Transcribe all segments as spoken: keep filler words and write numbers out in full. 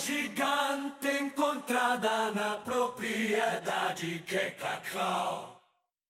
gigante encontrada na propriedade que Cacau.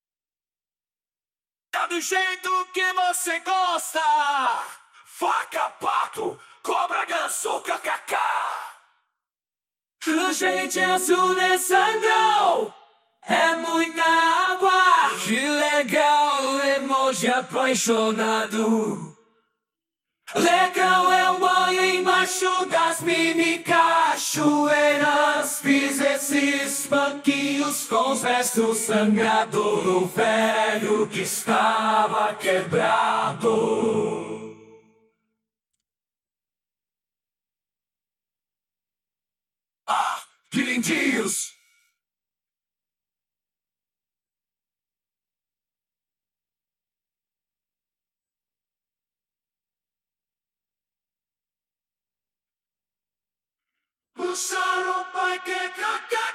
Tá do jeito que você gosta. Faca, pato, cobra, ganso, cacacá. O gente azul é sangrão, é muita água. Que legal, emoji apaixonado. Legal é o banho embaixo das mini cachoeiras. Fiz esses banquinhos com os restos sangrados do velho que estava quebrado. Ah, que lindinhos! Puxaram o pai que caca.